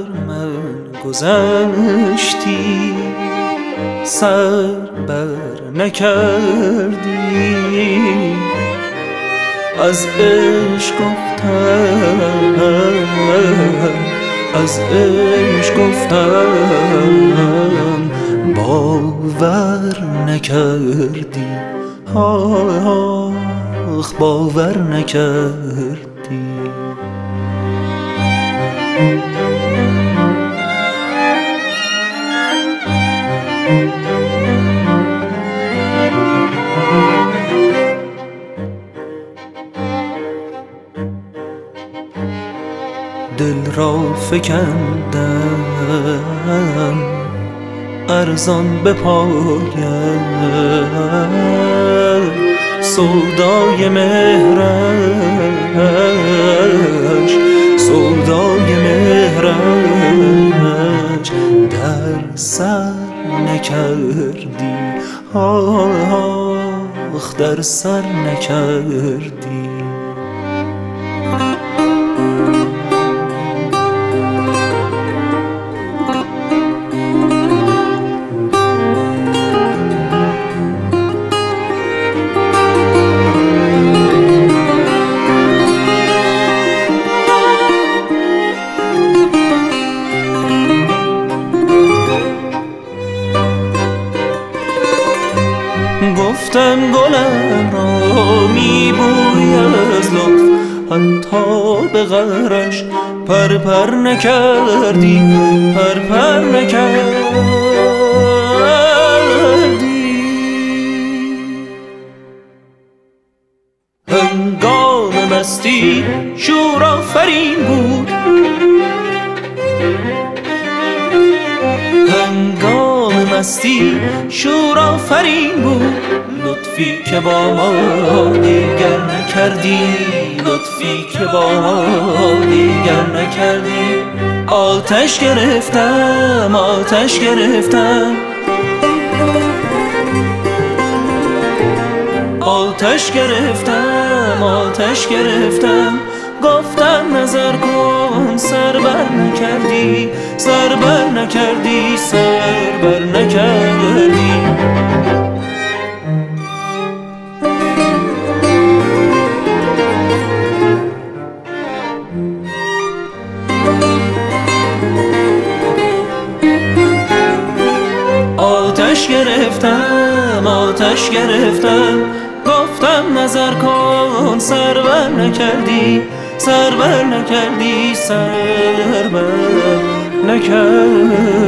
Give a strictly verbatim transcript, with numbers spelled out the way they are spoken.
من گذشتی، سر بر نکردی، از عشق گفتم، از عشق گفتم باور نکردی، آخ باور نکردی. دل را فکندم ارزان به پایت، سودای مهرش، سودای مهرش در سر نکردی، آخ در سر نکردی. گفتم گلم را میبوی از لطف، حتی به غرش پر پر نکردی، پر پر نکردی. هنگام مستی شور آفرین بود، هنگام مستی شور آفرین بود، لطفی که با ما دیگر نکردی، لطفی که با ما دیگر نکردی. آتش گرفتم، آتش گرفتم، آتش گرفتم، آتش گرفتم. گفتم نظر کن سر بر نکردی، سر بر نکردی، سر بر نکردی. آتش گرفتم، آتش گرفتم. گفتم نظر کن سر بر نکردی، سر بر نکردی، سر بر نکردی.